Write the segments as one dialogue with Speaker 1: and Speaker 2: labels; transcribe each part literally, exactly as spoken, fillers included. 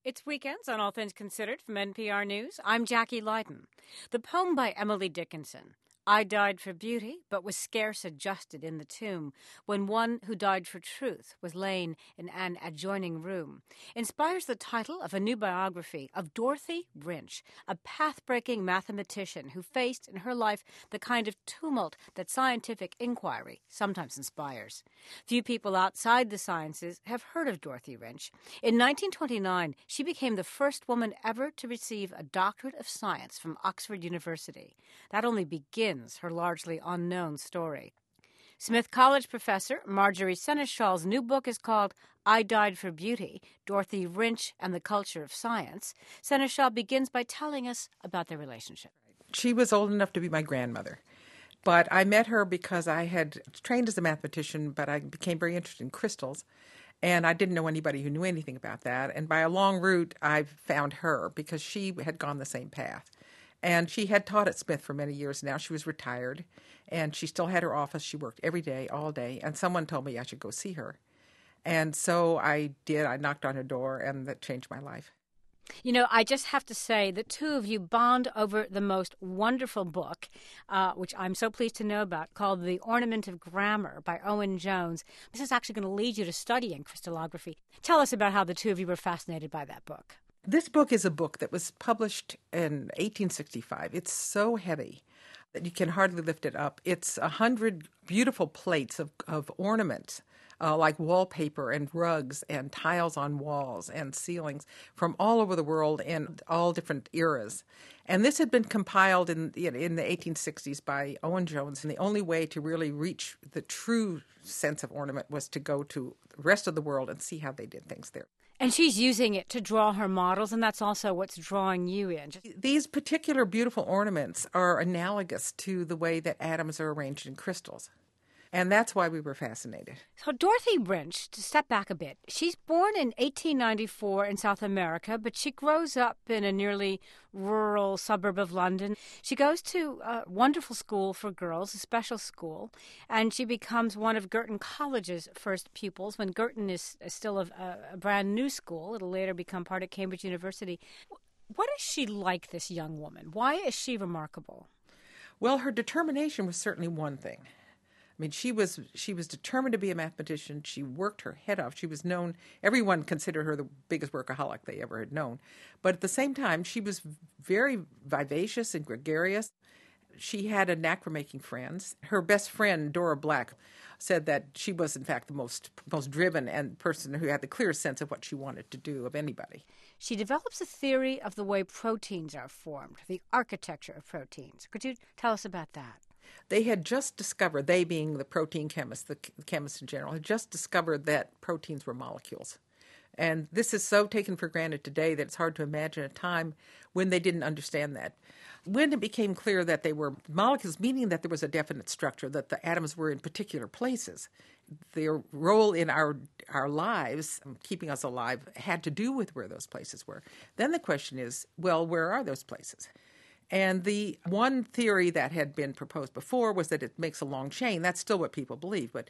Speaker 1: It's Weekends on All Things Considered from N P R News. I'm Jackie Leiden. The poem by Emily Dickinson, I died for beauty, but was scarce adjusted in the tomb, when one who died for truth was lain in an adjoining room, inspires the title of a new biography of Dorothy Wrinch, a path-breaking mathematician who faced in her life the kind of tumult that scientific inquiry sometimes inspires. Few people outside the sciences have heard of Dorothy Wrinch. In nineteen twenty-nine, she became the first woman ever to receive a doctorate of science from Oxford University. That only begins her largely unknown story. Smith College professor Marjorie Seneschal's new book is called I Died for Beauty, Dorothy Wrinch and the Culture of Science. Seneschal begins by telling us about their relationship.
Speaker 2: She was old enough to be my grandmother, but I met her because I had trained as a mathematician, but I became very interested in crystals, and I didn't know anybody who knew anything about that. And by a long route, I found her because she had gone the same path. And she had taught at Smith for many years now. She was retired, and she still had her office. She worked every day, all day, and someone told me I should go see her. And so I did. I knocked on her door, and that changed my life.
Speaker 1: You know, I just have to say the two of you bond over the most wonderful book, uh, which I'm so pleased to know about, called The Ornament of Grammar by Owen Jones. This is actually going to lead you to studying crystallography. Tell us about how the two of you were fascinated by that book.
Speaker 2: This book is a book that was published in eighteen sixty-five. It's so heavy that you can hardly lift it up. It's a hundred beautiful plates of, of ornaments, uh, like wallpaper and rugs and tiles on walls and ceilings from all over the world in all different eras. And this had been compiled in, in the eighteen sixties by Owen Jones, and the only way to really reach the true sense of ornament was to go to the rest of the world and see how they did things there.
Speaker 1: And she's using it to draw her models, and that's also what's drawing you in.
Speaker 2: These particular beautiful ornaments are analogous to the way that atoms are arranged in crystals. And that's why we were fascinated.
Speaker 1: So Dorothy Wrinch, to step back a bit, she's born in eighteen ninety-four in South America, but she grows up in a nearly rural suburb of London. She goes to a wonderful school for girls, a special school, and she becomes one of Girton College's first pupils. When Girton is still a, a brand new school, it'll later become part of Cambridge University. What is she like, this young woman? Why is she remarkable?
Speaker 2: Well, her determination was certainly one thing. I mean, she was she was determined to be a mathematician. She worked her head off. She was known, everyone considered her the biggest workaholic they ever had known. But at the same time, she was very vivacious and gregarious. She had a knack for making friends. Her best friend, Dora Black, said that she was, in fact, the most most driven and person who had the clearest sense of what she wanted to do of anybody.
Speaker 1: She develops a theory of the way proteins are formed, the architecture of proteins. Could you tell us about that?
Speaker 2: They had just discovered, they being the protein chemists, the chemists in general, had just discovered that proteins were molecules. And this is so taken for granted today that it's hard to imagine a time when they didn't understand that. When it became clear that they were molecules, meaning that there was a definite structure, that the atoms were in particular places, their role in our our lives, keeping us alive, had to do with where those places were. Then the question is, well, where are those places? And the one theory that had been proposed before was that it makes a long chain. That's still what people believe. But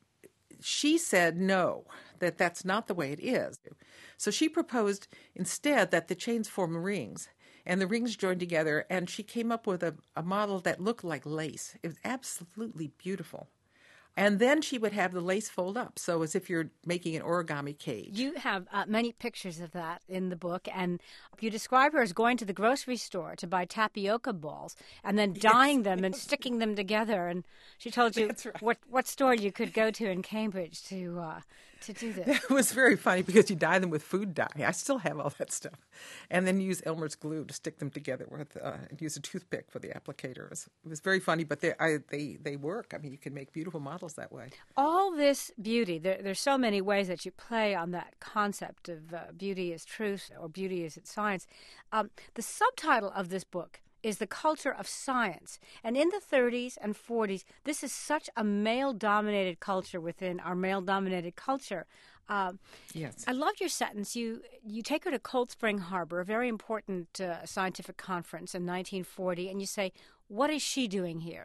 Speaker 2: she said no, that that's not the way it is. So she proposed instead that the chains form rings, and the rings joined together, and she came up with a, a model that looked like lace. It was absolutely beautiful. And then she would have the lace fold up, so as if you're making an origami cage.
Speaker 1: You have uh, many pictures of that in the book, and you describe her as going to the grocery store to buy tapioca balls and then dyeing yes, them yes. and sticking them together. And she told you right. what, what store you could go to in Cambridge to uh, to do this.
Speaker 2: That was very funny because you dye them with food dye. I still have all that stuff. And then use Elmer's glue to stick them together with, uh, and use a toothpick for the applicator. It was, it was very funny, but they, I, they, they work. I mean, you can make beautiful models that way.
Speaker 1: All this beauty, there, there's so many ways that you play on that concept of uh, beauty is truth or beauty is its science. Um, the subtitle of this book is The Culture of Science. And in the thirties and forties, this is such a male-dominated culture within our male-dominated culture. Um,
Speaker 2: yes.
Speaker 1: I loved your sentence. You you take her to Cold Spring Harbor, a very important uh, scientific conference in nineteen forty, and you say, what is she doing here?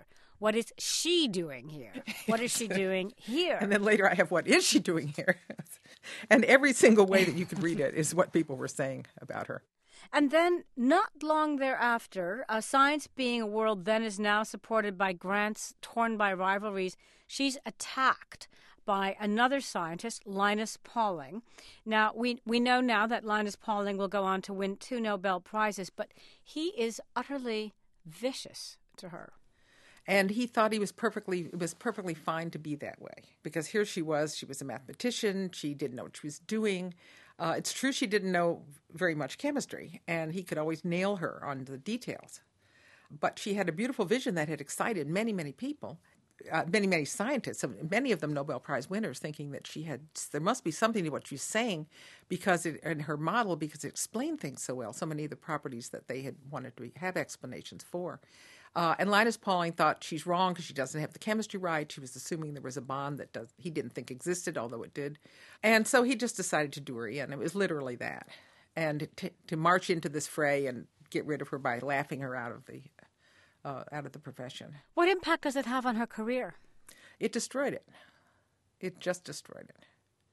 Speaker 1: what is she doing here? What is she doing here?
Speaker 2: And then later I have, what is she doing here? And every single way that you could read it is what people were saying about her.
Speaker 1: And then, not long thereafter, uh, science being a world then is now supported by grants torn by rivalries, she's attacked by another scientist, Linus Pauling. Now, we we know now that Linus Pauling will go on to win two Nobel Prizes, but he is utterly vicious to her.
Speaker 2: And he thought he was perfectly it was perfectly fine to be that way, because here she was, she was a mathematician, she didn't know what she was doing. Uh, it's true she didn't know very much chemistry, and he could always nail her on the details. But she had a beautiful vision that had excited many, many people, uh, many, many scientists, many of them Nobel Prize winners, thinking that she had, there must be something to what she's saying because it, in her model, because it explained things so well, so many of the properties that they had wanted to have explanations for. Uh, and Linus Pauling thought she's wrong because she doesn't have the chemistry right. She was assuming there was a bond that does, he didn't think existed, although it did. And so he just decided to do her in. It was literally that. And to, to march into this fray and get rid of her by laughing her out of the uh, out of the profession.
Speaker 1: What impact does it have on her career?
Speaker 2: It destroyed it. It just destroyed it.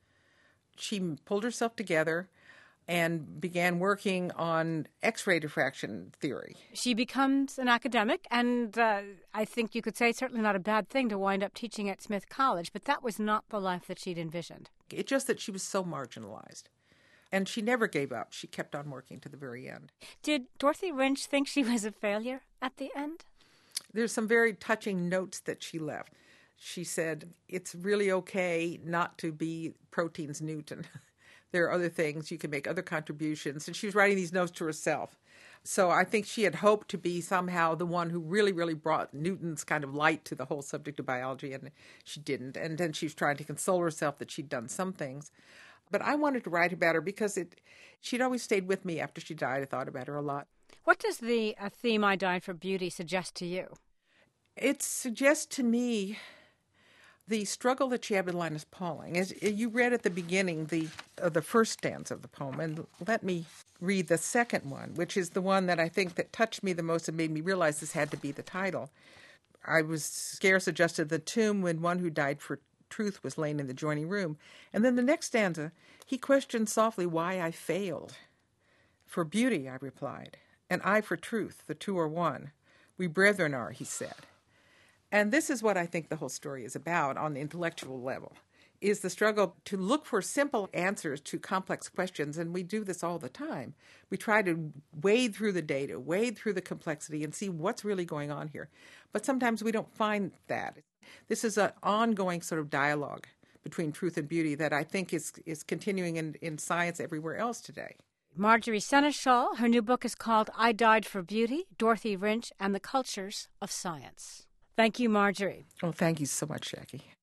Speaker 2: She pulled herself together and began working on X-ray diffraction theory.
Speaker 1: She becomes an academic, and uh, I think you could say it's certainly not a bad thing to wind up teaching at Smith College, but that was not the life that she'd envisioned.
Speaker 2: It's just that she was so marginalized. And she never gave up. She kept on working to the very end.
Speaker 1: Did Dorothy Rindge think she was a failure at the end?
Speaker 2: There's some very touching notes that she left. She said, it's really okay not to be proteins Newton. There are other things. You can make other contributions. And she was writing these notes to herself. So I think she had hoped to be somehow the one who really, really brought Newton's kind of light to the whole subject of biology, and she didn't. And then she was trying to console herself that she'd done some things. But I wanted to write about her because it, she'd always stayed with me after she died. I thought about her a lot.
Speaker 1: What does the uh, theme I Died for Beauty suggest to you?
Speaker 2: It suggests to me the struggle that she had with Linus Pauling. As you read at the beginning, the uh, the first stanza of the poem, and let me read the second one, which is the one that I think that touched me the most and made me realize this had to be the title. I was scarce adjusted the tomb when one who died for truth was lain in the joining room. And then the next stanza, he questioned softly why I failed. For beauty, I replied, and I for truth, the two are one. We brethren are, he said. And this is what I think the whole story is about on the intellectual level, is the struggle to look for simple answers to complex questions, and we do this all the time. We try to wade through the data, wade through the complexity, and see what's really going on here. But sometimes we don't find that. This is an ongoing sort of dialogue between truth and beauty that I think is, is continuing in, in science everywhere else today.
Speaker 1: Marjorie Seneschal, her new book is called I Died for Beauty, Dorothy Rindge and the Cultures of Science. Thank you, Marjorie.
Speaker 2: Oh, thank you so much, Jackie.